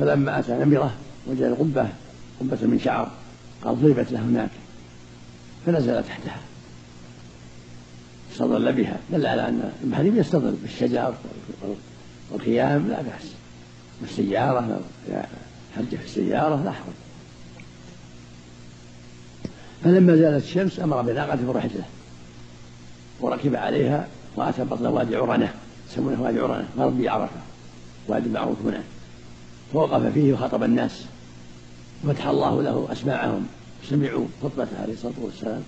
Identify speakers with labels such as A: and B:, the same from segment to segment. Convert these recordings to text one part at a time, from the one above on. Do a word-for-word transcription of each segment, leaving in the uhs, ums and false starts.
A: فلما أتى نمرة وجد القبة قبة من شعر قد ضربت له هناك فنزل تحتها استظل بها، دل على أن المحرم يستظل بالشجر والخيام لا بأس، والسيارة حج في السيارة لا حرج. فلما زالت الشمس أمر بناقته ورحله وركب عليها وأتى بطن وادي عرنة يسمونه وادي عرنة غربي عرفة، وادي معروف هنا، فوقف فيه وخطب الناس وفتح الله له أسماعهم سمعوا خطبته عليه الصلاة والسلام،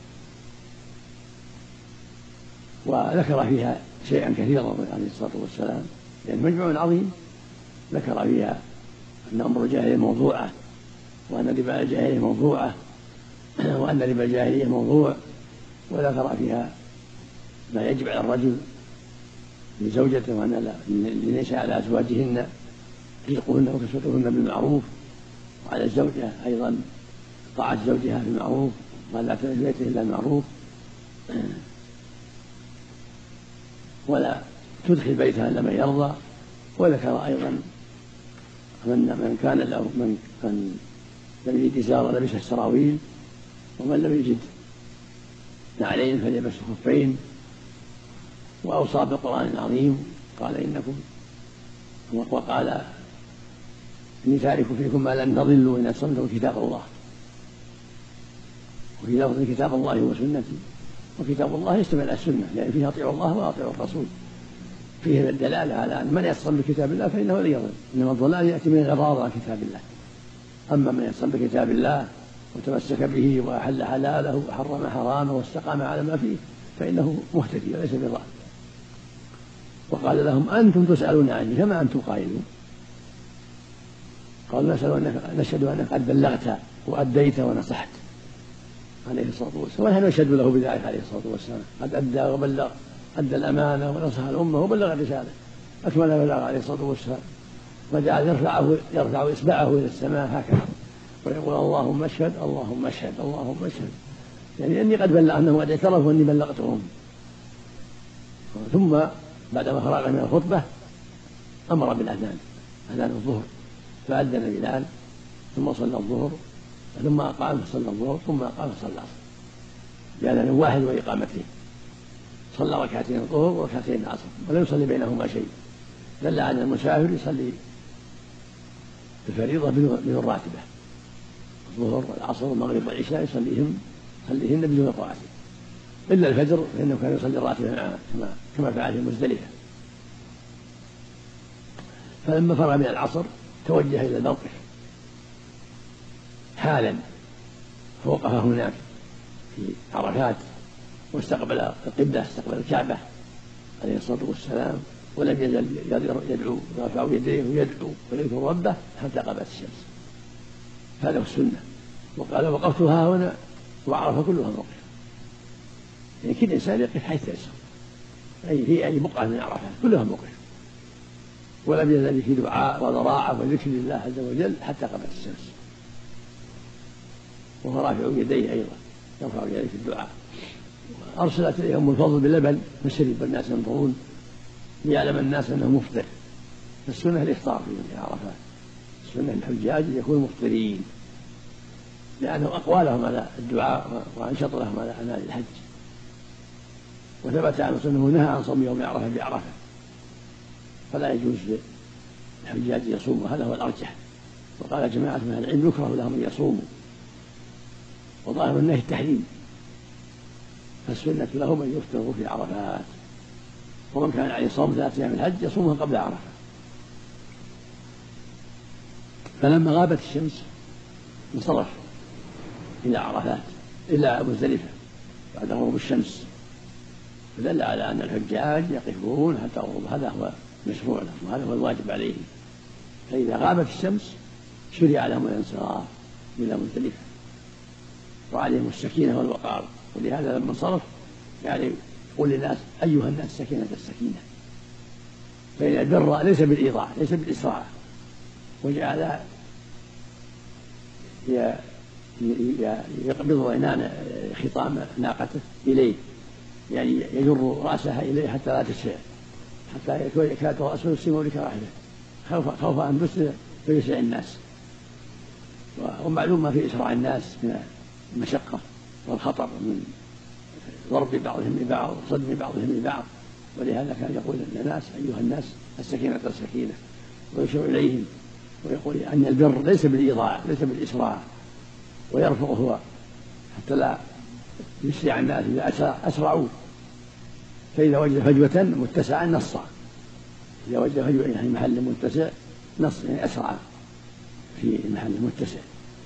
A: وذكر فيها شيئا كثيرا عليه الصلاة والسلام، لأن يعني مجموع عظيم ذكر فيها أن أمر الجاهلية موضوعة، وأن ربا الجاهلية موضوعة، وأن ربا الجاهلية موضوع، وذكر فيها ما يجب على الرجل لزوجته وأن ليس على أزواجهن رزقهن وكسوتهن بالمعروف، وعلى الزوجة أيضا طاعة زوجها بالمعروف وأن لا تدخل بيته إلا المعروف، ولا تدخل بيتها إلا من يرضى. وذكر أيضا من من كان له من كان لم يجد إزارا لبس السراويل، ومن لم يجد نعلين فليلبس الخفين، وأوصى بالقرآن العظيم قال إنكم وقال إني تارك فيكم ما لن تضلوا إن أصمتم كتاب الله، وفي لفظ كتاب الله وسنتي، وكتاب الله يشتمل على السنة يعني فيها أطيعوا الله وأطيعوا الرسول، فيه الدلالة على أن من يصم بكتاب الله فإنه لا يضل، إنما الضلال يأتي من غضاض عن كتاب الله. أما من يصم بكتاب الله وتمسك به وأحل حلاله وحرم حرامه واستقام على ما فيه فإنه مهتدي وليس بضال. وقال لهم أنتم تسألون عني كما أنتم قائلون، قالوا نشهد أنك قد بلغت وأديت ونصحت عليه الصلاة والسلام، ونحن نشهد له بذلك عليه الصلاة والسلام، قد أدى وبلغ، أدى الأمانة ونصح الأمة وبلغ الرسالة أكمل بلغ عليه الصلاة والسلام، وجعل يرفعه يرفع إصبعه إلى السماء هكذا ويقول اللهم اشهد اللهم اشهد اللهم اشهد، يعني أني قد بلغ، أنه قد اعترفوا أني بلغتهم. ثم بعدما فرغ من الخطبة أمر بالأذان، أذان الظهر، فأذن بلال ثم صلى الظهر، ثم أقام فصلى الظهر، ثم أقام فصلى العصر بأذان واحد وإقامته، صلى ركعتين الظهر وركعتين العصر ولم يصلي بينهما شيء، دل على أن المسافر يصلي الفريضة بدون راتبة، الظهر والعصر والمغرب والعشاء يصليهم يصليهن بدون راتب، إلا الفجر فإنه كان يصلي الراتبة كما كما فعل في مزدلفة. فلما فرغ من العصر توجه إلى الموقف حالا، فوقف هناك في عرفات واستقبل القبلة، استقبل الكعبة عليه الصلاة والسلام، ولم يزل يدعو رافع يديه ويدعو ويذكر ربه حتى غابت الشمس. هذا هو السنة. وقال وقفت ها هنا وعرف كلها موقف، يعني كل إنسان يقف حيث يسر، أي في أي بقعة من عرفات كلها موقف، ولم يزل في دعاء وضراعة وذكر لله عز وجل حتى غابت الشمس. وهو رافع يديه أيضا يرفع يديه في الدعاء. أرسلت إليه أم الفضل باللبن فشرب والناس ينظرون ليعلم الناس أنه مفطر. فالسنة الإفطار في عرفات، السنة الحجاج يكونوا مفطرين لأنه أقوى لهم على الدعاء وأنشط لهم على أعمال الحج. وثبت عنه أنه نهى عن صوم يوم عرفة بعرفة، فلا يجوز للحجاج يصوم، هذا هو الأرجح. وقال جماعة من العلم يكره لهم أن يصوموا، وظاهر النهي التحريم، فالسنة لهم أن يفطروا في عرفات، ومن كان عليه صوم ثلاثة أيام الحج يصومها قبل عرفة. فلما غابت الشمس انصرف إلى عرفات إلى مزدلفة بعد غروب الشمس، فدل على أن الحجاج يقفون حتى غروب، هذا هو مشروع لهم وهذا هو الواجب عليهم. فإذا غابت الشمس شرع لهم الانصراف إلى مزدلفة وعليهم السكينة والوقار. ولهذا لما انصرف يعني يقول للناس أيها الناس سكينة السكينة، فإن البر ليس بالإيضاع ليس بالإسراع، وجعل يقبض عنان خطام ناقته إليه، يعني يجر رأسها إليه حتى لا تشفع، حتى يكاد رأسه يسلم لكراهته خوف خوف أن فيسرع الناس. ومعلوم ما في إسراع الناس من المشقة والخطر من ضرب بعضهم لبعض وصدم بعضهم لبعض، ولهذا كان يقول للناس أيها الناس السكينة السكينة، ويشير إليهم ويقول أن البر ليس بالإضاعة ليس بالإسراع، ويرفق هو حتى لا يسرع الناس إذا أسرعوا، فإذا وجد فجوة متسعا نصا، إذا وجد فجوة يعني محل متسع نص يعني أسرع في المحل المتسع.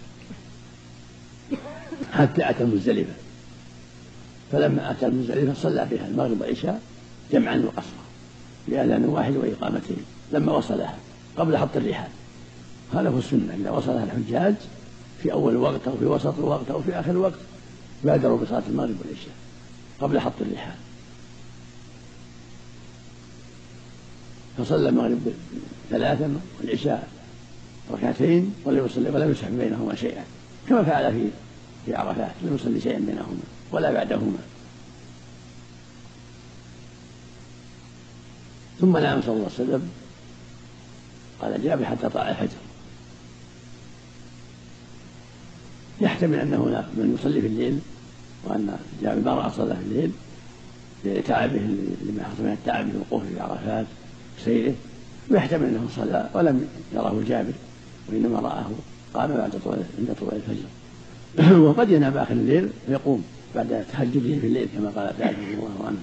A: حتى أتى مزدلفة، فلما أتى مزدلفة صلى بها المغرب والعشاء جمعا وقصرا بأذان واحد وإقامتين لما وصلها قبل حط الرحال. هذا هو السنة، إذا وصلها الحجاج في أول وقت أو في وسط الوقت أو في آخر الوقت بادروا بصلاة المغرب والعشاء قبل حط الرحال. فصلى المغرب ثلاثا والعشاء ركعتين ولم يصلي ولم يسحب بينهما شيئا، كما فعل في في عرفات، لم يصلي شيئا بينهما ولا بعدهما. ثم نام صلى الله عليه وسلم، قال جابر حتى طلع الفجر. يحتمل أنه من يصلي في الليل، وأن جابر ما رأى صلى في الليل لتعبه لما حصل من التعب في وقوفه في عرفات وسيره، ويحتمل أنه صلى ولم يراه جابر وإنما رآه قام بعد طلوع عند طلوع الفجر. وقد ينام آخر الليل ويقوم بعد تهجده في الليل كما قال تعالى رضي الله عنه.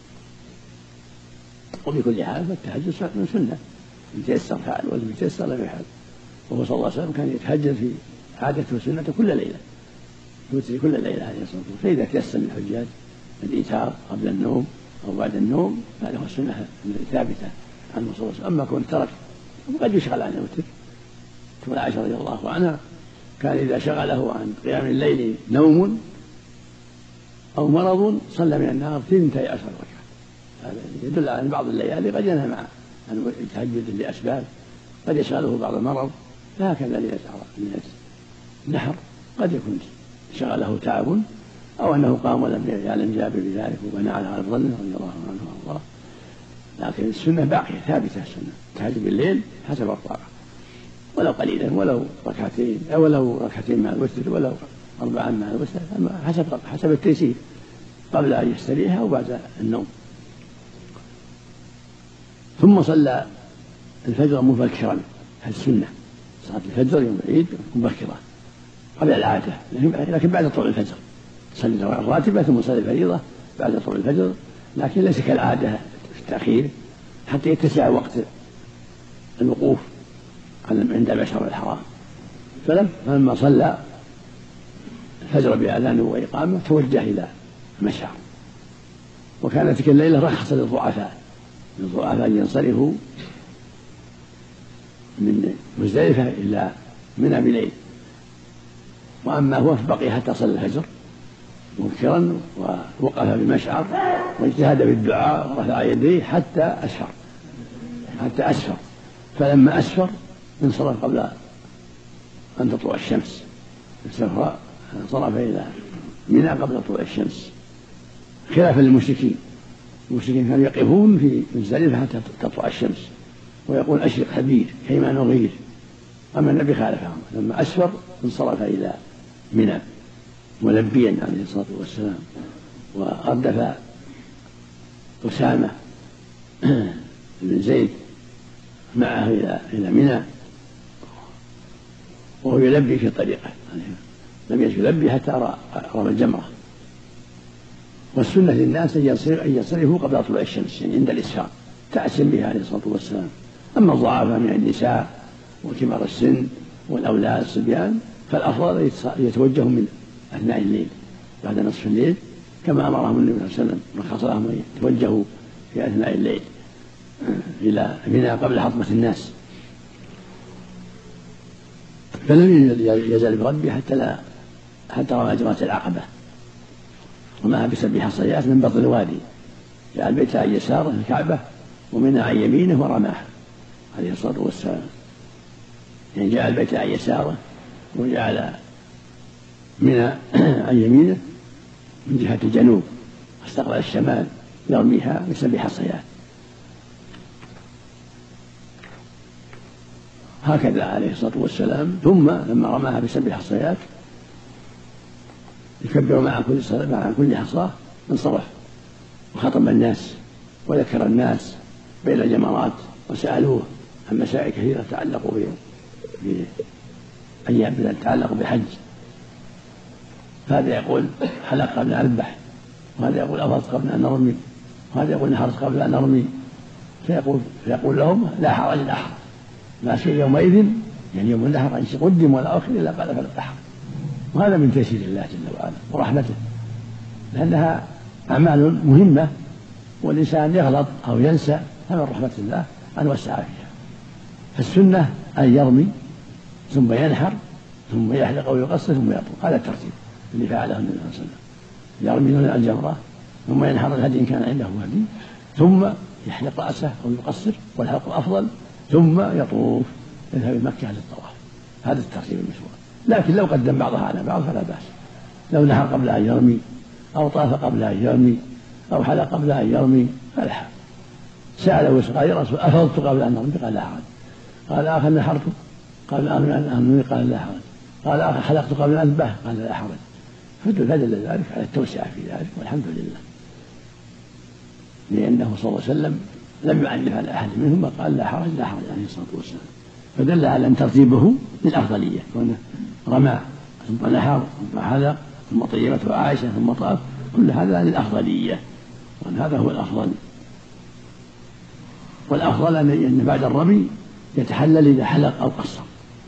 A: وبكل حال فالتهجد من سنة، من تيسر فعل ولم يتيسر لم يفعل. وهو صلى الله عليه وسلم كان يتهجد في عادته وسنة كل ليلة، يوتر كل ليلة عليه الصلاة والسلام. فإذا تيسر للحجاج الإيتار قبل النوم أو بعد النوم هذا هو السنة الثابتة عنه صلى الله عليه وسلم. أما كون ترك وقد يشغل عن الوتر، تقول عائشة رضي الله عنها كان إذا شغله عن قيام الليل نوم أو مرض صلى من النهار ثنتي عشر ركعة. هذا يدل على أن بعض الليالي قد ينام عن التهجد لأسباب، قد يشغله بعض المرض، فهكذا ليلة النحر قد يكون شغله تعب أو أنه قام ولم يعلم جابر بذلك وبنى على ظنه رضي الله عنه وارضاه. لكن السنة باقية ثابتة، السنة التهجد بالليل حسب الطاقة، ولو قليلا ولو ركعتين أو ولو ركعتين مع الوتر ولو أربعا مع الوتر حسب حسب التيسير قبل أن يستريح أو بعد النوم. ثم صلى الفجر مبكرا، هذه السنة، صلاة الفجر يوم العيد مبكرة قبل العادة، لكن بعد طلوع الفجر صلي الراتبة ثم صلي الفريضة بعد طلوع الفجر، لكن ليس كالعادة في التأخير حتى يتسع وقت الوقوف عند المشعر الحرام. فلما صلى الفجر بأذان وإقامة توجه إلى المشعر. وكانت تلك الليلة رخص للضعفاء للضعفاء أن ينصرفوا من مزدلفة إلى منى بليل، وأما هو فبقي حتى صلى الفجر مبكرا ووقف بالمشعر واجتهد بالدعاء ورفع يديه حتى أسفر حتى أسفر فلما أسفر انصرف قبل أن تطلع الشمس، انصرف إلى منى قبل طلوع الشمس، خلافا للمشركين. المشركين كانوا يقفون في مزدلفة حتى تطلع الشمس ويقول أشرق خبير كيما نغير، أما النبي خالفهم، لما أسفر انصرف إلى منى ملبيا عليه الصلاة والسلام. وأردف أسامة بن زيد معه إلى إلى منى وهو يلبي في طريقه، لم يزل يلبي حتى رمى الجمرة. والسنة للناس أن ينصرفوا قبل طلوع الشمس، يعني عند الإسفار تأسم بها عليه الصلاة والسلام. أما الضعفاء من النساء وكبار السن والأولاد الصبيان فالأفضل يتوجهوا من أثناء الليل بعد نصف الليل، كما أمرهم النبي صلى الله عليه وسلم رخص لهم أن يتوجهوا في أثناء الليل إلى منى قبل حطمة الناس. فلم يزال بربي حتى لا حتى رمى جمرة العقبة ومعها بسبع حصيات من بطن الوادي، جعل بيت عن يساره الكعبة ومنى عن يمينه ورماها عليه الصلاة والسلام، يعني جعل البيت عن يساره وجعل منى عن يمينه من جهة الجنوب واستقبل الشمال يرميها بسبع حصيات. هكذا عليه الصلاة والسلام. ثم لما رماها بسبع حصيات يكبر مع كل مع كل حصاة انصرف وخطب الناس وذكر الناس بين الجمرات وسألوه عن مسائل كثيرة تعلقوا بأيام تتعلق بحج. هذا يقول حلق قبل أن أذبح، وهذا يقول أفضت قبل أن نرمي، وهذا يقول نحرت قبل أن نرمي. فيقول, فيقول لهم لا حرج لا حرج، ما شيء يومئذ يعني يوم النحر أن قدم ولا أخر إلا قال فلا حرج. وهذا من تيسير الله جل وعلا ورحمته، لأنها أعمال مهمة والإنسان يغلط أو ينسى، فمن رحمة الله أن وسع فيها. فالسنة أن يرمي ثم ينحر ثم يحلق أو يقصر ثم يطوف، هذا الترتيب اللي فعله النبي صلى الله عليه وسلم. يرمي من الجمرة ثم ينحر الهدي إن كان عنده هدي، ثم يحلق رأسه أو يقصر والحلق أفضل، ثم يطوف يذهب مكة للطواف. هذا الترتيب المشروع. لكن لو قدم بعضها على بعض فلا بأس. لو نحر قبل أن يرمي أو طاف قبل أن يرمي أو حلق قبل أن يرمي فلا حرج. سأله قال رسول أفضت قبل أن أرمي قال لا حرج. قال آخر نحرت قبل أن أرمي قال لا حرج. قال آخر حلقت قبل أن أذبح قال لا حرج. فدل ذلك على التوسعة في ذلك والحمد لله، لأنه صلى الله عليه وسلم لم يعنف على أحد منهم وقال لا حرج لا حرج عليه الصلاة والسلام. فدل على أن ترتيبه للأفضلية، كونه رمى ثم نحر ثم حلق ثم طيبته عائشة ثم طاف، كل هذا للأفضلية وأن هذا هو الأفضل. والأفضل أن بعد الرمي يتحلل إذا حلق أو قصر،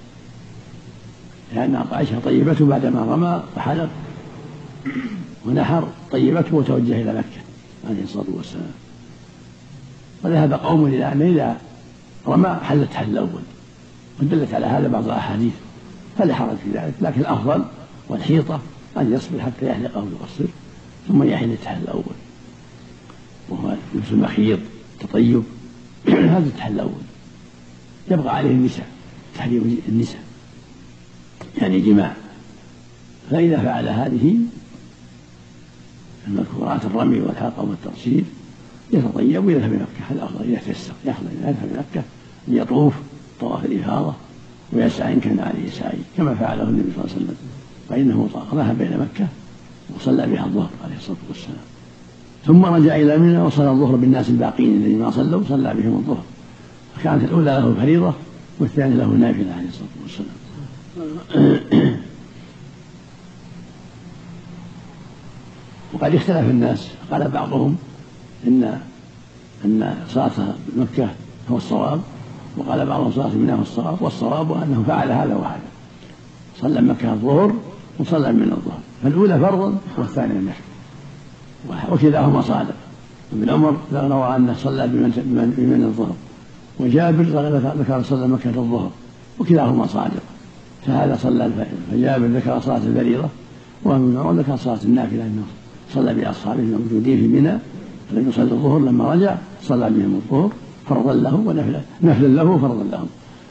A: لأن عائشة طيبته بعدما رمى وحلق ونحر طيبته وتوجه إلى مكة عليه الصلاة والسلام. وذهب قوم إلى أن إذا رمى حل التحلل الأول، ودلت على هذا بعض الأحاديث، فلا حرج في ذلك. لكن الأفضل والحيطة أن يصبر حتى يحلق أو يقصر ثم يحل التحلل الأول، وهو لبس المخيط تطيب. هذا التحلل الأول يبقى عليه النساء، تحريم النساء يعني جماع. فإذا فعل هذه المذكورات الرمي والحلق والتقصير يتطيب ويذهب إلى مكة. هذا الأفضل إذا تيسر يذهب إلى مكة ليطوف طواف الإفاضة ويسعى إن كان عليه سعي كما فعله النبي صلى الله عليه وسلم، فإنه ذهب إلى مكة وصلى بها الظهر عليه الصلاة والسلام، ثم رجع إلى منى وصلى الظهر بالناس الباقين الذين ما صلوا صلى بهم الظهر. فكانت الأولى له الفريضة والثانية له النافلة عليه الصلاة والسلام. وقد اختلف الناس، قال بعضهم إن أن صلاة مكة هو الصواب، وقال بعضهم صلاة منى هو الصواب، والصواب أنه فعل هذا وهذا، صلى مكة الظهر وصلى من الظهر، فالأولى فرضا والثانية نفل، وكلاهما صادق. ابن عمر روى أنه صلى بمن الظهر، وجابر ذكر صلى مكة الظهر، وكلاهما صادق. فهذا صلى فجابر ذكر صلاة الفريضة، وابن عمر ذكر صلاة النافلة أنه صلى بأصحابه الموجودين في منى، فلم يصلي الظهر لما رجع صلى بهم الظهر فرضا له ونفلا نفلا له وفرضا لهم.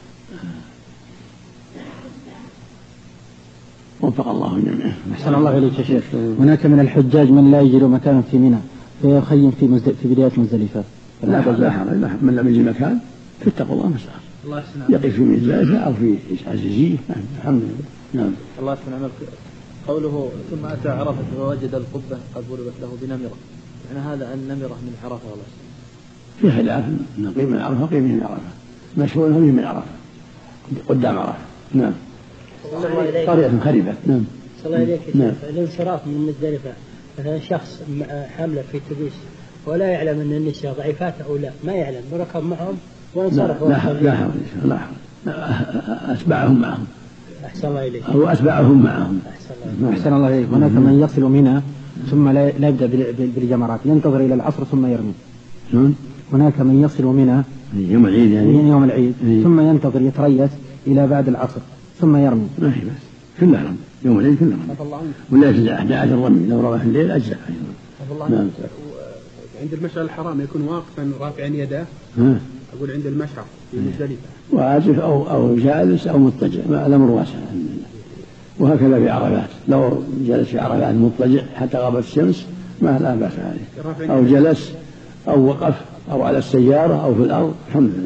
A: وفق الله جميعا.
B: أحسن الله إليك يا شيخ. هناك من الحجاج من لا يجد مكانا في منى فيخيم في مزد... في بداية مزدلفة.
A: لا حرج من لم يجد مكان فاتقوا الله مسألة، يقف في مزدلفة أو في عزيزية. الحمد لله. نعم.
B: الله سبحانه قوله ثم أتى عرفة فوجد القبة قد ضربت له بنمرة، يعني هذا النمرة من عرفة ولا
A: في خلاف نقيم من عرفة وقيم من عرفة، مشهور هو من عرفة قدام عرفة. نعم. قرية خربت. نعم.
C: صلى الله عليه وسلم. الانصراف من مزدلفة، مثلا شخص حاملة في تبيس ولا يعلم أن النساء ضعيفات أو لا، ما يعلم، بركب معهم وانصرف.
A: لا حول لا حول لا حول أتبعهم معهم.
C: أحسن الله إليك.
A: هو أتبعهم معهم.
B: أحسن الله إليك. هناك من يصل منى ثم لا يبدأ بالجمرات، ينتظر إلى العصر ثم يرمي. هناك من يصل منى
A: يوم العيد يعني
B: يوم العيد ثم ينتظر يتريث إلى بعد العصر ثم يرمي.
A: ما في بس كله رمي يوم العيد كله رمي، ولا يجزع أحد الرمي لو روى في الليل أجزع.
D: نعم. عند المشعر الحرام يكون واقفا رافعا يده، أقول عند المشعر في مزدلفة
A: واقف أو أو جالس أو مضطجع، الأمر واسع. وهكذا في عرفات، لو جلس في عرفات مضطجع حتى غابت الشمس ما لا بأس عليه، أو جلس أو وقف أو على السيارة أو في الأرض، الحمد لله.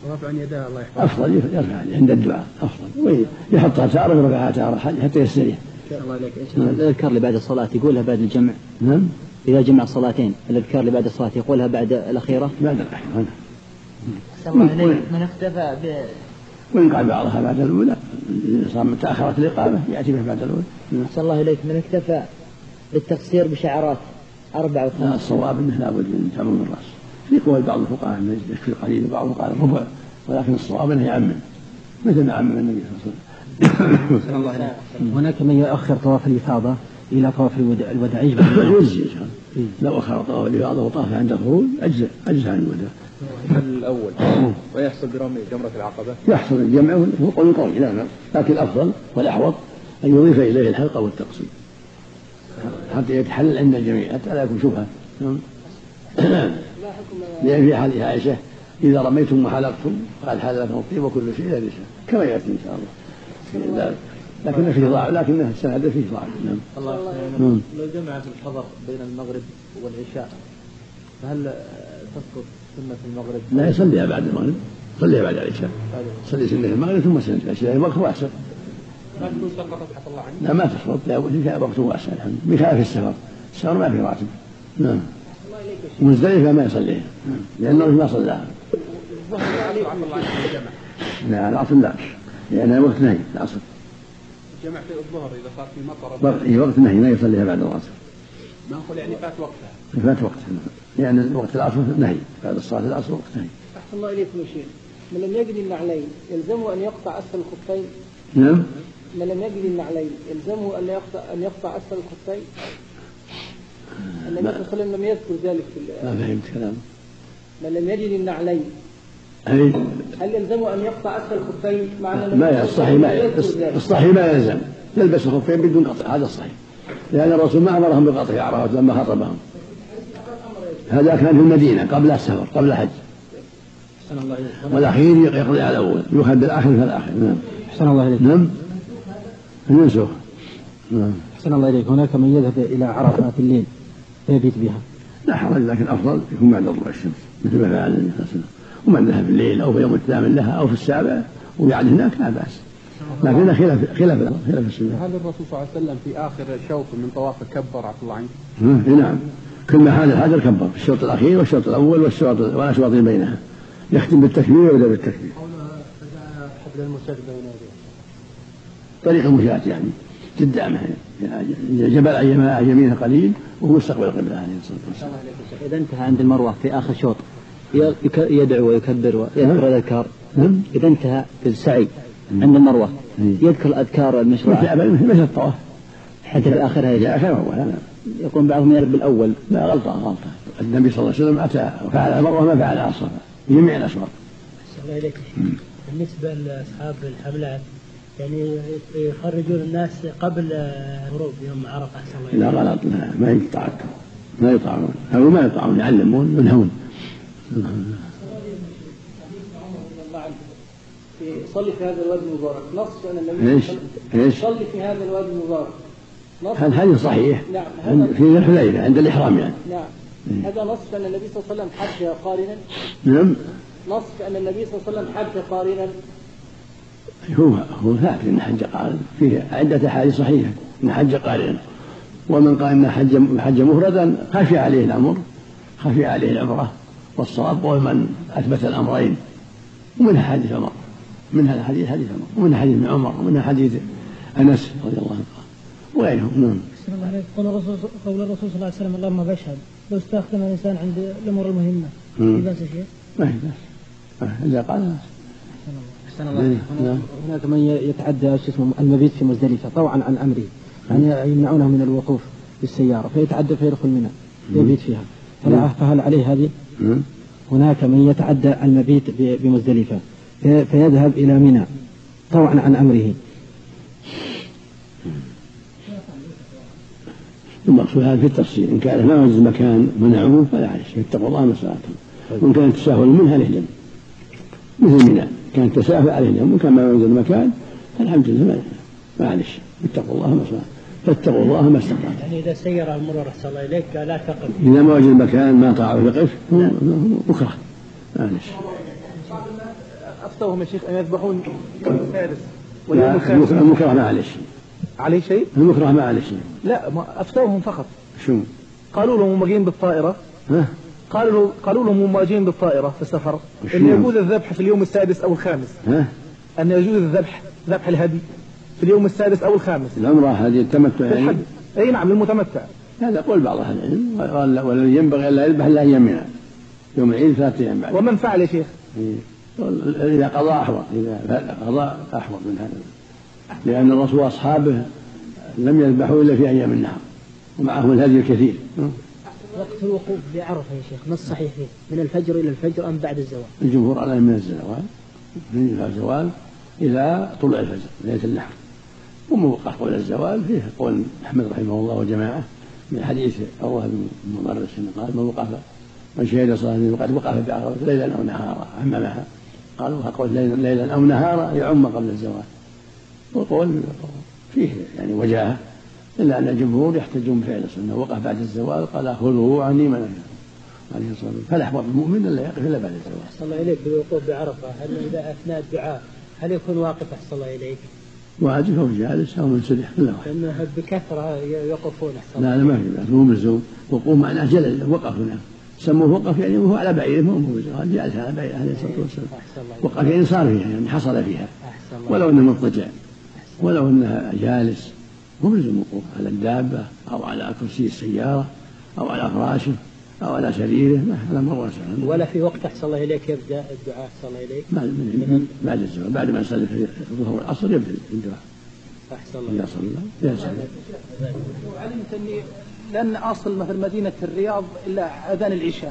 D: رفع يداه الله يحفظه
A: أفضل يرفع عند الدعاء أفضل، ويحطها تارة ويرفعها تارة حتى يستريح.
B: الله عليك. الأذكار اللي بعد الصلاة يقولها بعد الجمع؟
A: نعم.
B: إذا جمع صلاتين الأذكار اللي بعد الصلاة يقولها بعد الأخيرة؟
A: بعد الأخيرة.
B: الله عليك. من اختفى ب
A: وإن قال بعضها بعد الأولى صار تأخرت الإقامة يأتي به بعد الأولى.
B: صلى الله عليك. من اكتفى بالتقصير بشعرات أربعة وخمسة.
A: الصواب أنه لابد من تعميم الرأس. في قول بعض الفقهاء أنه يكفي القليل وبعضهم قال الربع، ولكن الصواب أنه يعمم مثل ما عمم النبي صلى الله عليه وسلم.
B: هناك من يؤخر طواف الإفاضة إلى طواف الوداع.
A: يجزي لو أخر طواف الإفاضة وطاف عند الخروج أجزاء أجزاء عن الوداع.
E: الأول ويحصل برمي جمرة العقبة.
A: يحصل الجمع والقول لا لا، لكن الأفضل والأحوط أن يضيف إليه الحلقة والتقصير حتى يتحلل عند الجميع حتى لا يكون شبهة. لأن في حديث عائشة إذا رميتم وحلقتم قال حلقكم الطيب وكل شيء إلا الرشا كما يأتي إن شاء الله، لكن فيه ضعف، لكنه السند فيه ضعف. نعم.
B: الله لو جمع في الحضر بين المغرب والعشاء فهل تسقط سنة المغرب؟
A: لا يصليها بعد المغرب، صليها بعد العشاء، صلي سنة المغرب ثم سنة العشاء، وقت واسع.
D: ما تكون سقطت حتى الله عنك؟
A: لا ما تسقط، لا وقت واسع الحمد لله، بخلاف السفر، السفر ما في راتب. نعم. مزدلفة ما يصليها لأنه ما صلاها. لا العصر لا، لأنها وقت نهي العصر.
D: جمع في الظهر إذا صار في مطر.
A: وقت وقت نهي ما يصليها بعد العصر.
D: ما نقول يعني فات وقتها.
A: فات وقتها، لأن يعني وقت العصر نهي، بعد الصلاة العصر وقت نهي.
C: أحسن الله إليكم يا شيخ. من لم يجد النعلين يلزمه أن يقطع أسفل الخفين؟
A: نعم.
C: من لم يجد النعلين يلزمه أن يقطع أن يقطع أسفل الخفين؟ النبي صلى الله عليه وسلم لم يذكر ذلك في.
A: ما فهمت كلام.
C: من لم يجد النعلين
A: هل
C: يلزمه أن يقطع أسفل الخفين؟ معنى
A: ما الصحيح ما الصحيح ما يلزم يلبس الخفين بدون قطع، هذا الصحيح، لأن الرسول ما أمرهم بقطع عرفات لما خطبهم. هذا كان في المدينة قبل السفر قبل الحج، والأخير يقضي على الأول يؤخذ بالآخر فالآخر. نعم.
B: أحسن الله إليك.
A: نعم. ينسخ. نعم.
B: أحسن الله إليك. هناك من يذهب إلى عرفة في الليل فيبيت بها.
A: لا حرج، لكن الأفضل يكون بعد طلوع الشمس مثل ما فعل النبي صلى الله عليه وسلم، ومن ذهب في الليل أو في يوم الثامن لها أو في السابع ويعد هناك لا بأس، لكن خلاف خلاف خلاف السنة.
D: هل الرسول صلى الله عليه وسلم في آخر شوط من طوافه كبر عفى الله عنك؟
A: نعم، كل ما حال الحجر كبر في الشوط الأخير والشوط الأول والشوط والأشواط بينها، يختم بالتكبير ويبدأ بالتكبير.
C: حبل المشاة بين يديه.
A: طريق المشاة يعني قدامه جبل عن يمينه قليل وهو مستقبل القبلة عليه الصلاة والسلام.
B: إذا انتهى عند المروة في آخر شوط يدعو ويكبر ويذكر الأذكار. إذا انتهى في السعي عند المروة يذكر الأذكار المشروعة
A: مثل الطواف
B: حتى في آخرها
A: في آخر أول.
B: يقول بعضهم يرد بالأول.
A: لا غلطة غلطة، النبي صلى الله عليه وسلم أتى وفعل المروة ما فعل على الصفا جميع الأشواط.
C: الله إليك. بالنسبة لأصحاب الحملات يعني يخرجون الناس قبل غروب يوم عرفة.
A: لا غلط، لا ما يقطعون ما يقطعون أو ما يقطعون يعلمون ينهون.
C: صلي في هذا الوادي المبارك نص أن النبي صلي في هذا الوادي المبارك.
A: هذا صحيح.
C: نعم.
A: في ذي الحليفة عند الإحرام يعني.
C: نعم. هذا نص أن النبي صلى الله عليه وسلم حج قارنا.
A: نعم.
C: نص أن النبي صلى الله عليه وسلم حج قارنا.
A: هو هو ثابت ان حج قارن، فيه عده احاديث صحيحه ان حج قارن، ومن قال ان حج حج مفردا خفي عليه الامر، خفي عليه العمره، والصواب قول من اثبت الامرين، ومنها حديث عمر، منها حديث حديث عمر، ومنها حديث ابن عمر، ومنها حديث انس رضي الله عنه وغيرهم. نعم.
F: قول الرسول قول الرسول صلى الله عليه وسلم اللهم بشهد لو استخدم الانسان عند الامور المهمه في باس شيء؟
A: ما هي باس اذا قال.
B: الله. هناك من يتعدى المبيت في مزدلفة طوعا عن أمره، يعني يمنعونه من الوقوف بالسيارة فيتعدى فيدخل منها يبيت فيها، فهل عليه هذه؟ هناك من يتعدى المبيت بمزدلفة فيذهب إلى منى طوعا عن أمره.
A: المقصود هذا في التفصيل، إن كان ما وجد مكان منعوه فلا عليه، يتقوا الله مساءتهم، وإن كان التساهل منها لهجم مثل منى كان تسافر عليه اليوم، وكان ما يوجد المكان فالحمد لله معلش اتقوا الله ما فاتقوا الله ما استطعتم.
C: يعني إذا سير المرور صلى الله إليك لا تقف.
A: إذا ما وجد المكان ما طاعوا يقف بكرة معلش.
G: أفتوهم يا شيخ أن يذبحون يوم السادس واليوم الخامس.
A: المكره ما عليه شيء.
G: عليه شيء؟
A: المكره ما عليه شيء.
G: لا ما أفتوهم فقط.
A: شو؟
G: قالوا لهم هم جايين بالطائرة.
A: ها؟
G: قالوا قالوا لهم هم جايين بالطائرة في السفر أن يجوز الذبح في اليوم السادس أو الخامس.
A: ها؟
G: أن يجوز الذبح ذبح الهدي في اليوم السادس أو الخامس.
A: العمرة هذه التمتع يعني.
G: أي نعم للمتمتع.
A: هذا قول بعض أهل العلم قال والذي ينبغي ألا يذبح إلا أيام منها يوم العيد ثلاثة أيام بعد.
G: ومن فعل يا شيخ؟
A: إذا قضى أحوط، إذا قضى أحوط من هذا، لأن الرسول وأصحابه لم يذبحوا إلا في أيام النهار ومعهم الهدي الكثير.
C: وقت الوقوف بعرفة يا شيخ ما الصحيح فيه؟ من الفجر إلى الفجر أم بعد الزوال؟
A: الجمهور على من الزوال من الزوال إلى طلوع الفجر ليلة النحر. وموقع قول الزوال فيه قول أحمد رحمه الله وجماعة من حديث عروة بن مضرس قال من وقف من شهد صلاة وقد وقف بعرفة ليلا أو نهارا عممها. قالوا قول ليلا أو نهارا يعم قبل الزوال. وقول فيه يعني وجاهة إلا أن الجمهور يحتجون بفعل السنة وقف بعد الزوال قال خذوه عني من عليه الصلاة والسلام. فلا يحفظ المؤمن إلا يقف إلا بعد الزوال.
C: أحسن الله إليك بالوقوف بعرفة هل إذا أثناء الدعاء هل يكون واقف أحسن الله إليك؟
A: واجب أو جالس أو منسدح كله واحد.
C: لأنه بكثرة يقفون أحسن.
A: لا لا ما في مو ملزوم. وقوف معناه جلل وقف هنا سموه وقف يعني وهو على بعيره مو ملزوم جالس على بعيره عليه الصلاة والسلام. وقف يعني صار فيها يعني حصل فيها ولو أنه مضطجع ولو أنه جالس مو ملزوم وقوف على الدابة أو على كرسي السيارة أو على فراشه أو على سريره ما هذا مرة سهل.
C: ولا في وقت أحسن الله إليك يبدأ الدعاء أحسن الله إليك
A: بعد الزوال بعد ما يصلي في الظهر والعصر يبدأ الدعاء
C: أحسن الله
A: إذا صلى يا سلام.
G: وعلمت أني لن أصل مثل مدينة الرياض إلا أذان العشاء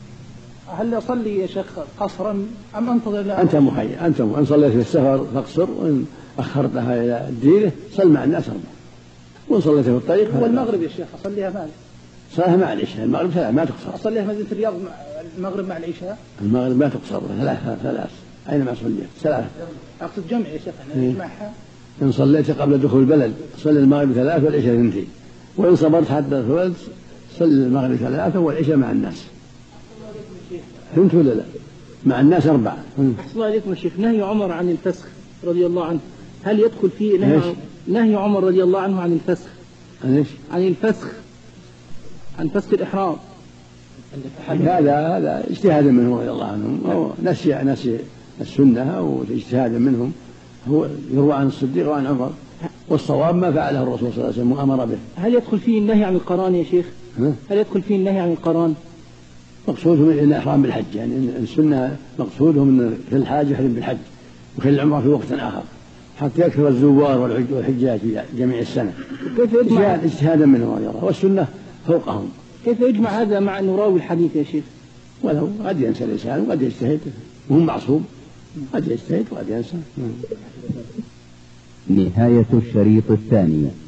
G: هل أصلي يا شيخ قصرا أم أنتظر؟
A: أنت مخير أنت إن صليت في السفر فاقصر وإن أخرتها إلى الديره صل مع الناس أربعة وإن صليت في الطريق.
G: والمغرب يا شيخ أصليها مع
A: صلاة مع العشاء. المغرب ثلاث ما تقصر.
G: أصليها مدينة الرياض مع المغرب مع العشاء.
A: المغرب ما تقصر ثلاث ثلاث أينما صليت ثلاث.
G: أقصد جمع يا شيخ احنا نجمعها.
A: إن صليت قبل دخول البلد صلي المغرب ثلاث والعشاء اثنتين وإن صبرت حتى دخلت صلي المغرب ثلاثة والعشاء مع الناس. فهمت ولا لا؟ مع الناس أربعة.
G: أحسن الله عليكم يا شيخ. نهي عمر عن الفسخ رضي الله عنه هل يدخل فيه نهي, نهي عمر رضي الله عنه عن الفسخ؟
A: عن ايش؟
G: عن الفسخ عن فسخ الإحرام.
A: هذا هذا اجتهادا منهم رضي الله عنهم أو نسي نسي السنة أو اجتهادا منهم. هو يروى عن الصديق وعن عمر والصواب ما فعله الرسول صلى الله عليه وسلم وأمر به.
G: هل يدخل فيه النهي عن القران يا شيخ؟ هل يدخل فيه النهي عن القران؟
A: مقصودهم الإحرام بالحج يعني السنة مقصودهم أن في الحاج يحرم بالحج وفي العمرة في وقت آخر حتى يكثر الزوار والحجاج في جميع السنة.
G: كيف يجمع
A: اجتهادا منهم رضي الله والسنة فوقهم.
G: كيف يجمع هذا مع أنه راوي الحديث يا شيخ؟
A: ولو قد ينسى الإنسان وقد يجتهد وهم معصوم قد يجتهد وقد ينسى.
H: نهاية الشريط الثاني.